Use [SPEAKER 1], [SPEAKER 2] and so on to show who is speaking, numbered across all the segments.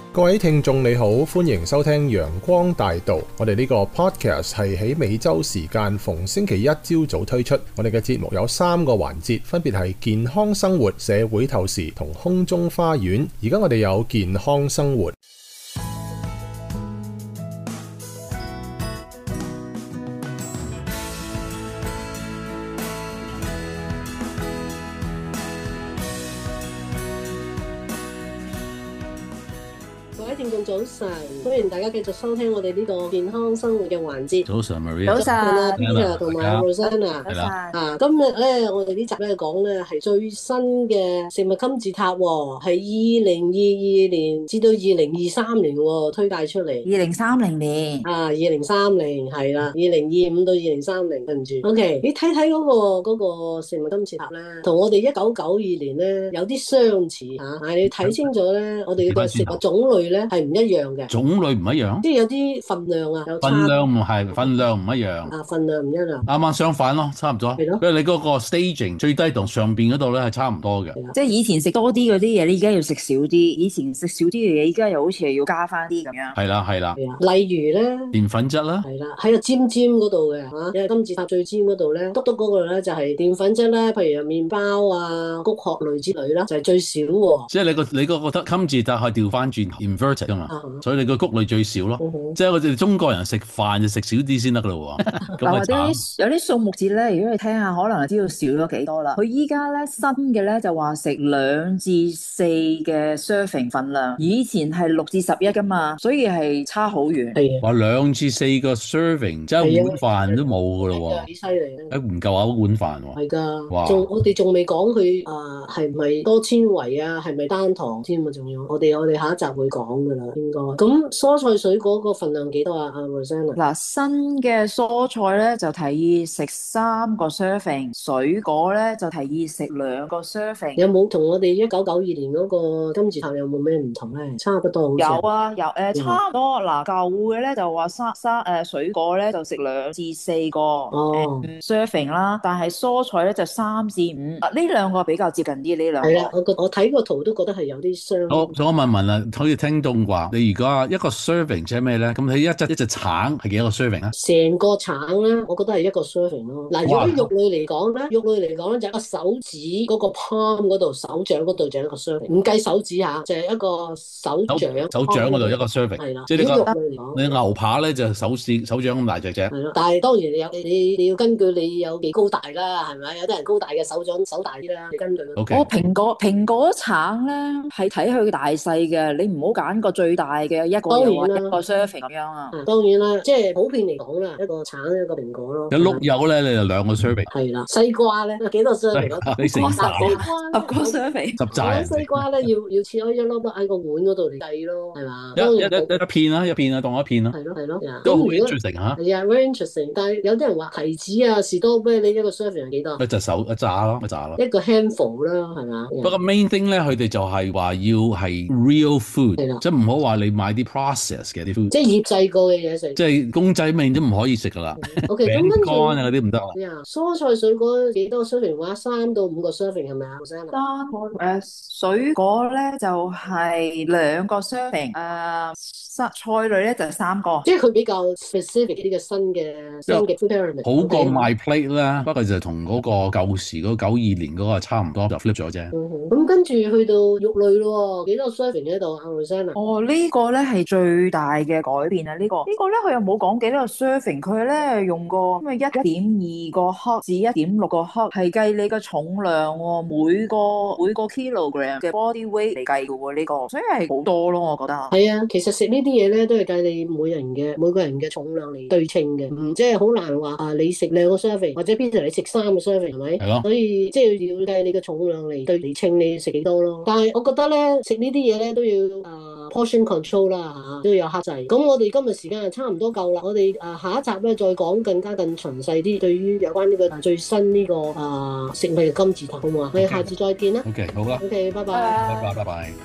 [SPEAKER 1] 各位聽眾你好，歡迎收聽陽光大道。我哋呢個 podcast 係喺美洲時間逢星期一朝早推出。我哋嘅節目有3個環節，分別係健康生活、社會透視同空中花園。而家我哋有健康生活。
[SPEAKER 2] 聽眾早晨，歡迎大家繼續收聽我哋呢個健康生活嘅環節。
[SPEAKER 3] 早晨 Maria，
[SPEAKER 2] 早晨啊 Peter 同埋 Rosanna，
[SPEAKER 3] 係啦。
[SPEAKER 2] 今日咧，我哋呢集咧講咧係最新嘅食物金字塔喎，係2022年至到2023年喎推介出嚟。
[SPEAKER 4] 2030年
[SPEAKER 2] 2030係啦，2025到2030跟住。OK， 你睇睇嗰個食物金字塔咧，同我哋1992年咧有啲相似嚇，但係你睇清楚咧，我哋嘅食物種類咧係唔一樣嘅，
[SPEAKER 3] 種類唔一樣，
[SPEAKER 2] 即係有啲份量啊，有差
[SPEAKER 3] 份量唔係，份量唔一樣，
[SPEAKER 2] 份量唔一樣，
[SPEAKER 3] 啱啱相反咯，差唔多。
[SPEAKER 2] 係咯，
[SPEAKER 3] 因為你嗰個 staging 最低同上邊嗰度咧係差唔多嘅，
[SPEAKER 4] 即係以前食多啲嗰啲嘢，你而家要食少啲；以前食少啲嘅嘢，而家又好似係要加翻啲咁樣。
[SPEAKER 3] 係啦係啦，
[SPEAKER 2] 例如咧
[SPEAKER 3] 澱粉質啦，
[SPEAKER 2] 係啦，喺個尖尖嗰度嘅嚇，因為金字塔最尖嗰度咧，篤篤嗰個咧就係澱粉質啦，譬如有麵包啊、穀殼類之類啦，就係最少喎。
[SPEAKER 3] 即係你個覺得金字塔係調翻轉 inverted 㗎嘛，所以你個穀類最少咯。即係我哋中國人食飯就食少啲先得㗎咯喎。
[SPEAKER 4] 嗱，或者有啲數目字咧，如果你聽下，可能就知道少咗幾多啦。佢依家咧新嘅咧就話食2至4嘅 serving 份量，以前係6至11㗎嘛，所以係差好遠。
[SPEAKER 2] 係啊，
[SPEAKER 3] 話2至4個 serving，即係碗飯都冇㗎咯喎。
[SPEAKER 2] 幾犀利啊！
[SPEAKER 3] 唔夠一碗飯喎。
[SPEAKER 2] 係㗎，我哋仲未講佢係咪多纖維啊，係咪單糖添啊？仲要我哋下一集會講㗎啦，應該。咁蔬菜水果個份量幾多啊？阿 Rosanna
[SPEAKER 4] 嗱，新嘅蔬菜咧就提議食3個 serving， 水果咧就提議食2個 serving。
[SPEAKER 2] 有冇同我哋1992年嗰個金字塔有冇咩唔同咧？差不多好似。
[SPEAKER 4] 有啊，差唔多。嗱，舊嘅咧就話水果咧就食2至4個serving 啦，但係蔬菜咧就3至5。呢兩個比較接近啲，呢兩個。係啊，
[SPEAKER 2] 我睇個圖都覺得係有啲相。
[SPEAKER 3] 我問啦，好似聽眾話，你如果一個 serving 即係咩咧？咁你一隻橙係幾多個 serving 啊？
[SPEAKER 2] 成個橙咧，我覺得係1個 serving 咯。嗱，如果肉類嚟講咧，就一個手指嗰個 palm 嗰度，手掌嗰度就1個 serving，唔計手指下，就係一個手掌
[SPEAKER 3] 嗰度1個 serving。
[SPEAKER 2] 係啦，
[SPEAKER 3] 即係
[SPEAKER 2] 肉類嚟講，
[SPEAKER 3] 你牛扒咧就手掌咁大隻啫。
[SPEAKER 2] 係咯，但係當然你要根據你有幾高大啦，係咪？有啲人高大嘅手大啲啦，你根據。
[SPEAKER 4] 蘋果橙咧係睇佢大細嘅，你唔好揀個最大嘅一個serving 咁樣啊。
[SPEAKER 2] 當然啦，即係普遍嚟講啦，一個橙一個蘋果咯。
[SPEAKER 3] 有碌柚咧，你就2個 serving。
[SPEAKER 2] 係啦，西瓜咧幾多 serving？
[SPEAKER 3] 你食
[SPEAKER 4] 10個 serving。
[SPEAKER 3] 10扎。
[SPEAKER 2] 西瓜咧要切開一粒喺個碗嗰度嚟計咯，係嘛？
[SPEAKER 3] 一片啦，當一片啦。
[SPEAKER 2] 係咯。
[SPEAKER 3] 都好 interesting 嚇。
[SPEAKER 2] 係啊 very interesting。但係有啲人話提子啊、士多啤梨一個 serving 係幾多？
[SPEAKER 3] 一紮咯。
[SPEAKER 2] 一個 handful 啦，係嘛？
[SPEAKER 3] 不過 main thing 咧，佢哋就係話要係 real food，即係唔好話你買啲 process 嘅啲 food，
[SPEAKER 2] 即係醃製過嘅嘢食，
[SPEAKER 3] 即係公仔麵都唔可以食噶啦。
[SPEAKER 2] OK，
[SPEAKER 3] 餅乾啊嗰啲唔得啦。
[SPEAKER 2] 蔬菜水果幾多 serving 話3到5個 serving 係咪啊？
[SPEAKER 4] 水果咧就係2個 serving，菜類咧就3個，
[SPEAKER 2] 即係佢比較 specific 啲嘅新嘅 food pyramid，
[SPEAKER 3] 好過 my plate 啦，不過就同嗰個舊時嗰92年嗰個差唔多，就 flip 咗啫。
[SPEAKER 2] 咁跟住去到肉類咯，幾多 serving 喺度啊 Rosanna？
[SPEAKER 4] 呢個咧係最大嘅改變啊！呢個咧佢又冇講幾多個 serving， 佢咧用個1.2個克至1.6個克係計你嘅重量喎，每個 kilogram 嘅 body weight 嚟計嘅喎，呢個所以係好多咯，我覺得。
[SPEAKER 2] 係啊，其實食呢啲嘢咧都係計你每個人嘅重量嚟對稱嘅，即係好難話你食2個 serving 或者 Peter 你食3個 serving 係咪？
[SPEAKER 3] 係咯。
[SPEAKER 2] 所以即係要計你嘅重量嚟稱你食幾多咯。但係我覺得咧食呢啲嘢咧都要portion control 啦嚇，都要有克制。咁我哋今日時間就差唔多夠啦，我哋下一集咧再講更詳細啲，對於有關呢個最新呢個食物嘅金字塔好唔好啊？我哋下次再見啦。
[SPEAKER 3] OK， 好啦。
[SPEAKER 2] OK， 拜拜。
[SPEAKER 3] 拜拜。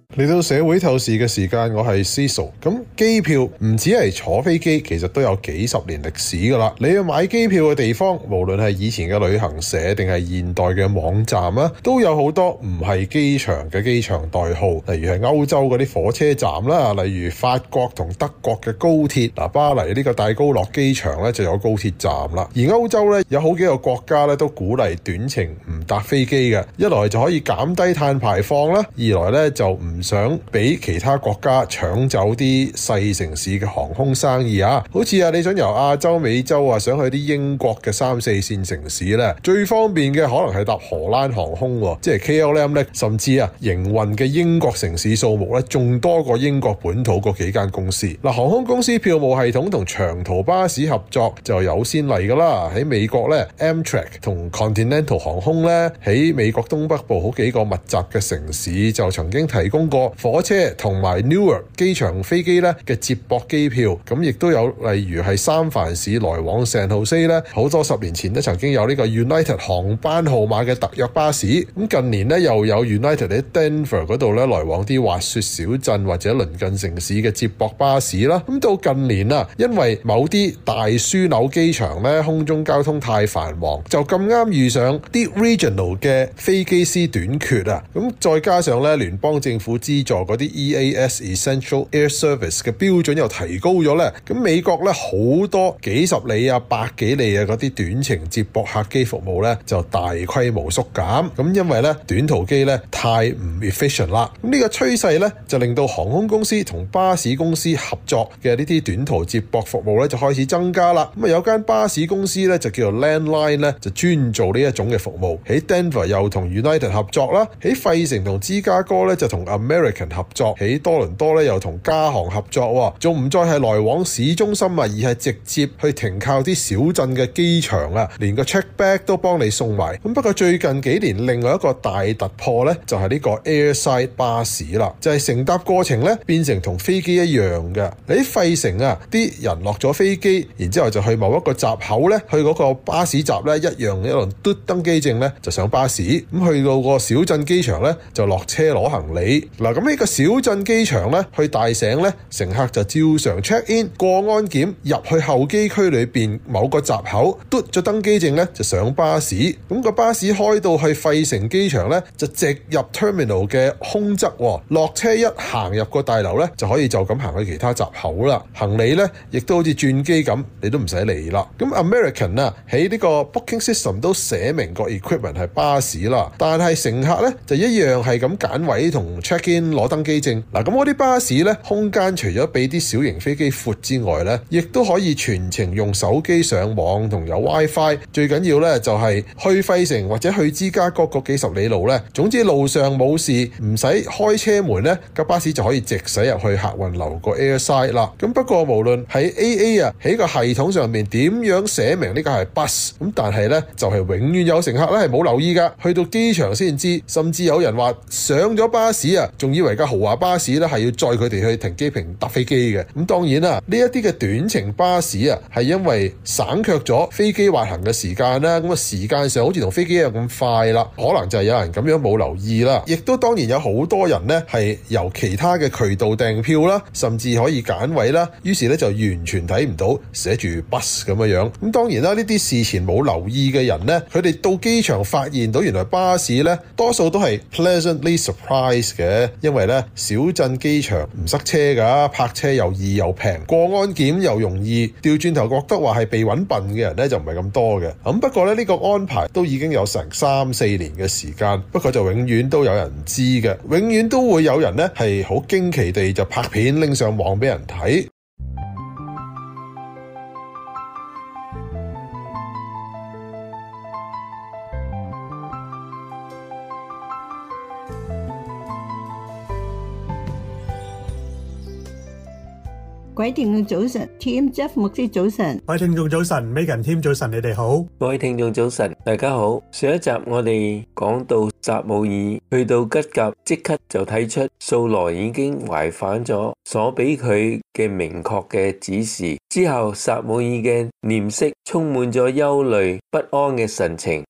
[SPEAKER 1] 嚟到社會透視嘅時間，我係 Cecil。咁機票唔止係坐飛機，其實都有幾十年歷史噶啦。你要買機票嘅地方，無論係以前嘅旅行社定係現代嘅網站啊，都有好多唔係機場嘅機場代號，例如係歐洲嗰啲火車站啦，例如法國同德國嘅高鐵。巴黎呢個戴高樂機場咧就有高鐵站啦。而歐洲咧有好幾個國家咧都鼓勵短程唔搭飛機嘅，一來就可以減低碳排放啦，二來咧就唔想俾其他國家搶走啲細城市嘅航空生意啊。好似你想由亞洲、美洲想去啲英國嘅3、4線城市咧，最方便嘅可能係搭荷蘭航空，即係 KLM 咧，甚至營運嘅英國城市數目咧仲多過英國本土嗰幾間公司。嗱，航空公司票務系統同長途巴士合作就有先例噶啦。喺美國咧 Amtrak 同 Continental 航空咧喺美國東北部好幾個密集嘅城市就曾經提供過火車同埋 Newark 機場飛機咧嘅接駁機票。咁亦都有例如係三藩市來往San Jose咧，好多10年前都曾經有呢個 United 航班號碼嘅特約巴士。咁近年咧又有 United 喺 Denver 嗰度咧來往啲滑雪小鎮或者鄰近城市嘅接駁巴士啦。咁到近年因為某啲大樞紐機場咧空中交通太繁忙，就咁啱遇上啲 regional 嘅飛機師短缺啊。咁再加上咧聯邦政府資助嗰啲 EAS Essential Air Service 嘅標準又提高咗咧，咁美國咧好多幾十里百幾里嗰啲短程接駁客機服務咧就大規模縮減。咁因為咧短途機咧太唔 efficient 啦。咁呢個趨勢咧就令到航空公司同巴士公司合作嘅呢啲短途接駁服務咧就開始增加啦。咁有間巴士公司咧就叫做 Landline 咧，就專做呢一種嘅服務。喺 Denver 又同 United 合作啦，喺費城同芝加哥咧就同 American 合作，喺多倫多咧又同加航合作。仲唔再係來往市中心而係直接去停靠啲小鎮嘅機場連個 check bag 都幫你送埋。咁不過最近幾年另外一個大突破咧就係呢個 Airside 巴士啦，就係乘搭過程咧變成同飛機一樣嘅。你喺費城啲人落咗飛機，然之後就去某一個閘口咧，去嗰個巴士站咧一樣一輪嘟登機證咧就上巴士。咁去到個小鎮機場咧就落車攞行李。嗱，咁呢個小鎮機場咧去大醒咧，乘客就照常 check in 過安檢，入去候機區裏邊某個閘口嘟咗登機證咧就上巴士。咁個巴士開到去費城機場咧就直入 terminal 嘅空側，落車一行入個大樓咧就可以就咁行去其他閘口啦。行李咧亦都好似轉機咁，你都唔使嚟啦。咁 American 喺呢個 booking system 都寫明個 equipment 係巴士啦，但係乘客咧就一樣係咁揀位同 check in 攞登機證。嗱，咁嗰啲巴士咧空間除咗比啲小型飛機闊之外咧，亦都可以全程用手機上網同有 WiFi。最緊要咧就係去費城或者去芝加哥嗰幾十里路咧，總之路上冇事，唔使開車門咧，架巴士就可以直駛入去客運樓個 Airside 啦。咁不過無論喺 AA 喺個系統上面點樣寫明呢個係 bus， 咁但係咧就係永遠有乘客咧係冇留意噶，去到機場先知，甚至有人話上咗巴士仲以為架豪華巴士咧係要載佢哋去停機坪搭飛機嘅。咁當然啦，呢一啲嘅短程巴士係因為省卻咗飛機滑行嘅時間啦，咁時間上好似同飛機一樣咁快啦，可能就係有人咁樣冇留意啦。亦都當然有好多人咧係由其他嘅渠道訂票啦，甚至可以揀位啦，於是咧就完全睇唔到寫住 bus 咁樣。咁當然啦，呢啲事前冇留意嘅人咧，佢哋到機場發現到原來巴士咧多數都係 pleasantly surprised 嘅，因為咧小鎮機場唔塞車噶，泊車又易又平，過安檢又容易，調轉頭覺得話係被揾笨嘅人咧就唔係咁多嘅。咁不過咧呢個安排都已經有成3-4年嘅時間，不過就永遠都有人唔知嘅，永遠都會有人咧係好驚奇地就拍片拎上網俾人睇。
[SPEAKER 5] 各位聽眾早晨 ，Tim Jeff 牧師早晨，
[SPEAKER 6] 各位聽眾早晨 ，Megan Tim 早晨，你哋好，
[SPEAKER 7] 各位聽眾早晨，大家好。上一集我哋講到撒母耳去到吉甲，即刻就睇出掃羅已經違反咗所俾佢嘅明確嘅指示。之後撒母耳嘅臉色充滿咗憂慮不安嘅神情，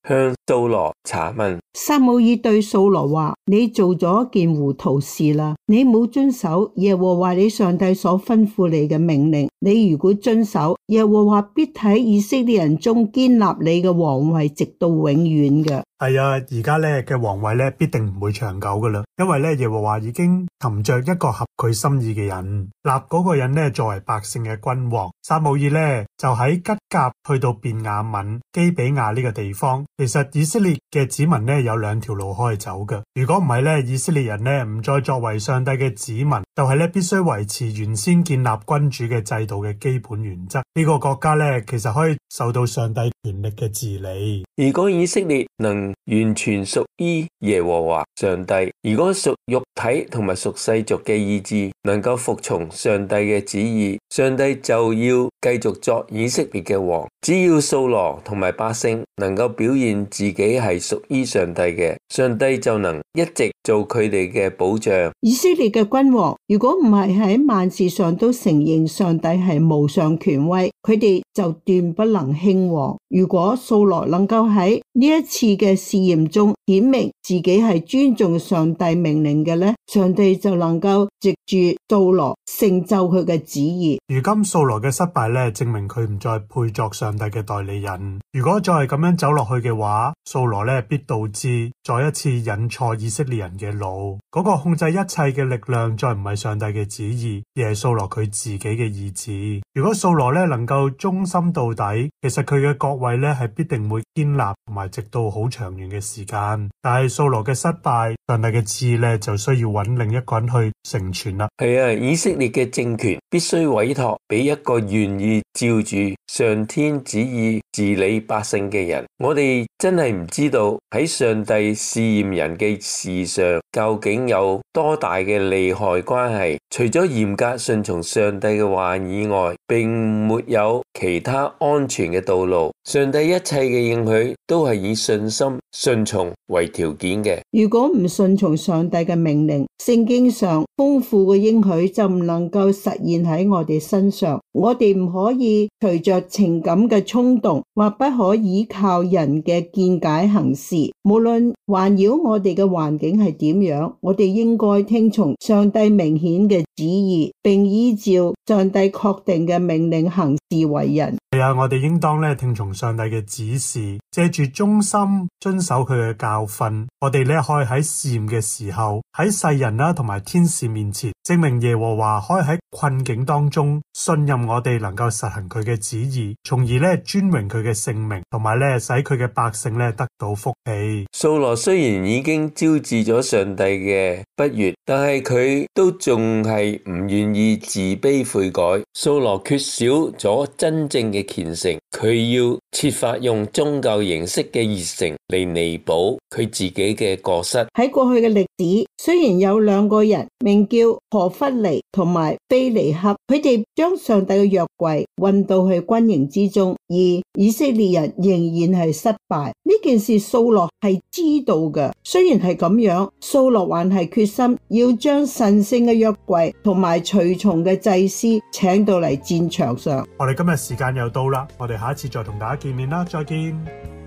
[SPEAKER 7] 向掃羅查問。
[SPEAKER 5] 撒母耳對掃羅話：你做咗件糊塗事啦！你冇遵守耶和華你上帝所吩咐你嘅命令。你如果遵守，耶和華必喺以色列人中堅立你嘅皇位，直到永遠嘅。
[SPEAKER 6] 係啊，而家咧嘅皇位咧必定唔會長久噶啦，因為咧耶和華已經尋着一個合佢心意嘅人，立嗰個人咧作為百姓嘅君王。撒母耳咧就喺吉甲去到便雅憫基比亞呢個地方。其實以色列嘅子民咧有兩條路可以走嘅，如果唔係咧，以色列人咧唔再作為上帝嘅子民，就係咧必須維持原先建立君主嘅制度嘅基本原則。呢個國家咧其實可以受到上帝權力嘅治理。
[SPEAKER 7] 如果以色列能完全屬於耶和華上帝，如果屬肉體同埋屬世俗嘅意志能夠服從上帝嘅旨意，上帝就要繼續作以色列嘅王。只要掃羅同埋百姓能夠表現自己係屬於上帝嘅，上帝就能一直做佢哋嘅保障。
[SPEAKER 5] 以色列嘅君王如果唔係喺萬事上都承認上帝係無上權威，佢哋就斷不能興王。如果掃羅能夠喺呢一次嘅試驗中顯明自己係尊重上帝命令嘅呢，上帝就能夠藉住掃羅成就佢嘅旨意。
[SPEAKER 6] 如今掃羅嘅失敗咧，證明佢唔再配作上帝嘅代理人。如果再係咁樣走落去嘅話，掃羅咧必導致再一次引錯以色列人嘅路。嗰個控制一切嘅力量再唔係上帝嘅旨意，而係掃羅佢自己嘅意志。如果掃羅咧能夠忠心到底，其實佢嘅國位咧係必定會堅立同埋直到好長遠嘅時間。但係掃羅嘅失敗，上帝嘅旨意咧就需要揾另一個人去成全啦。
[SPEAKER 7] 係啊，以色列嘅政權必須委託俾一個願意照住上天旨意治理百姓嘅人。我哋真係唔知道喺上帝試驗人嘅事上究竟有多大嘅利害關係。除咗嚴格順從上帝嘅話以外，並沒有其他安全嘅道路。上帝一切嘅應許都係以信心順從為條件嘅。
[SPEAKER 5] 如果唔順從上帝嘅命令，聖經上豐富嘅應許就唔能夠實現喺我哋身上。我哋唔可以隨着情感嘅衝動，或不可依靠人嘅見解行事。無論環繞我哋嘅環境係點樣，我哋應該聽從上帝明顯嘅旨意，並依照上帝確定嘅命令行事為人。
[SPEAKER 6] 係啊，我哋應當咧聽從上帝嘅指示，借住忠心遵守佢嘅教訓，我哋咧可以喺試驗嘅時候，喺世人啦同埋天使面前，證明耶和華可以喺困境當中信任我哋能夠實行佢嘅旨意，從而咧尊榮佢嘅聖名，同埋咧使佢嘅百姓咧得到福氣。
[SPEAKER 7] 掃羅雖然已經招致咗上帝嘅不悅，但係佢都仲係唔願意自卑悔改。掃羅缺少咗真正嘅虔誠，佢要設法用宗教形式嘅熱誠嚟彌補佢自己嘅過失。
[SPEAKER 5] 喺過去嘅歷史，雖然有兩個人名叫何弗尼同埋菲尼克，佢哋將上帝嘅約櫃運到去軍營之中，而以色列人仍然係失敗。呢件事掃羅係知道嘅，雖然係咁樣，掃羅還係決心要將神聖嘅約櫃同埋隨從嘅祭司請到嚟戰場上。
[SPEAKER 6] 我哋今日時間又到啦，我哋下一次再同大家見面啦，再見。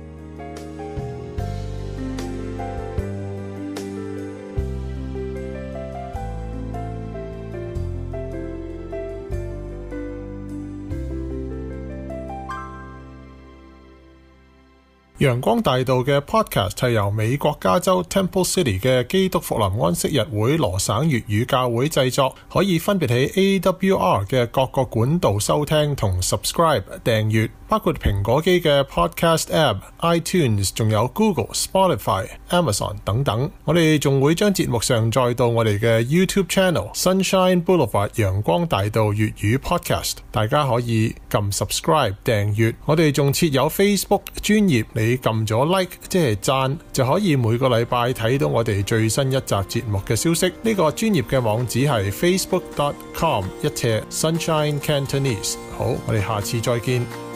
[SPEAKER 1] 陽光大道嘅 podcast 係由美國加州 Temple City 嘅基督復臨安息日會羅省粵語教會製作，可以分別喺 AWR 嘅各個管道收聽同 subscribe 訂閱，包括蘋果機嘅 podcast app、iTunes， 仲有 Google、Spotify、Amazon 等等。我哋仲會將節目上載到我哋嘅 YouTube Channel Sunshine Boulevard 陽光大道粵語 podcast， 大家可以撳 subscribe 訂閱。我哋仲設有 Facebook 專頁，你撳咗 like 即係讚，就可以每個禮拜睇到我哋最新一集節目嘅消息。呢個專頁嘅網址係 facebook.com/Sunshine Cantonese。好，我哋下次再見。